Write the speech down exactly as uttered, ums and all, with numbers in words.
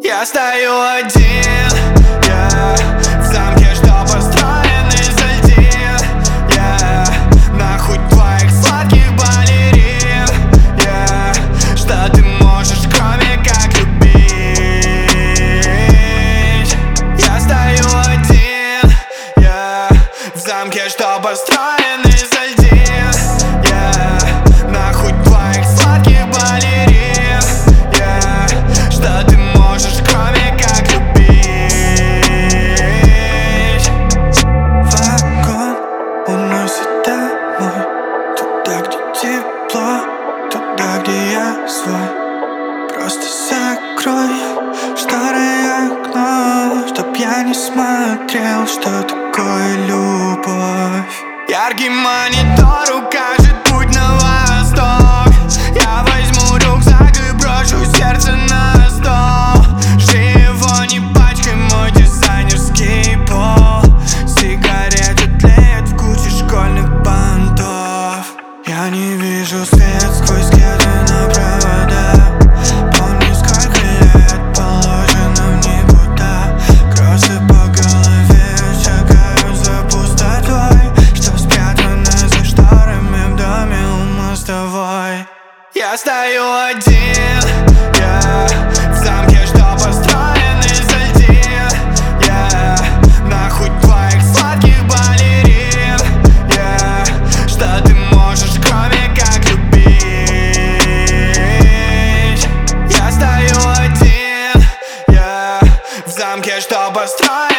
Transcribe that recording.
Я стою один, я в замке, что построен из льдин. Я нахуй твоих сладких балерин. Я, что ты можешь, кроме как любить. Я стою один, я в замке, что построен из льдин. Я нахуй твоих сладких балерин. Я, что ты можешь, кроме как любить. Вагон уносит домой, туда, где тепло, туда, где я свой. Просто закрой старое окно, чтоб я не смотрел, что такое любовь. Яркий монитор укажет путь на восток. Я возьму рюкзак и брошу сердце на стол. Живо не пачкай мой дизайнерский пол. Сигареты тлеют в куче школьных бантов. Я не вижу свет сквозь кеды на проводах. Помни, сколько лет положено в никуда. Кроссы по голове шагают за пустотой, что спрятано за шторами в доме у мостовой. Я стою один, я в замке, что построен из льдин. Я нахуй твоих сладких балерин. Я, что ты можешь, кроме как любить. Я стою один, я в замке, что построен